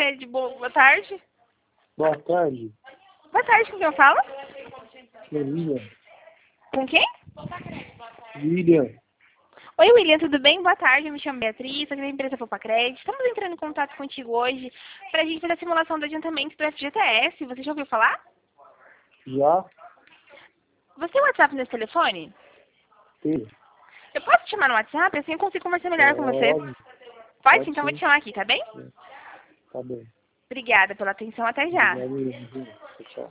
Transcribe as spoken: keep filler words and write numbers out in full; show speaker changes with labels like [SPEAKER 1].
[SPEAKER 1] Pacred, boa tarde.
[SPEAKER 2] Boa tarde.
[SPEAKER 1] Boa tarde, com quem eu falo?
[SPEAKER 2] William.
[SPEAKER 1] Com quem?
[SPEAKER 2] William.
[SPEAKER 1] Oi, William, tudo bem? Boa tarde, eu me chamo Beatriz, sou da empresa Popacred. Estamos entrando em contato contigo hoje para a gente fazer a simulação do adiantamento do F G T S. Você já ouviu falar?
[SPEAKER 2] Já?
[SPEAKER 1] Você tem WhatsApp nesse telefone?
[SPEAKER 2] Sim.
[SPEAKER 1] Eu posso te chamar no WhatsApp? Assim eu consigo conversar melhor com você.
[SPEAKER 2] Pode.
[SPEAKER 1] Pode?
[SPEAKER 2] Pode
[SPEAKER 1] Então eu vou
[SPEAKER 2] sim.
[SPEAKER 1] te chamar aqui, tá bem?
[SPEAKER 2] Tá bem.
[SPEAKER 1] Obrigada pela atenção, até já.
[SPEAKER 2] Obrigado. Tchau.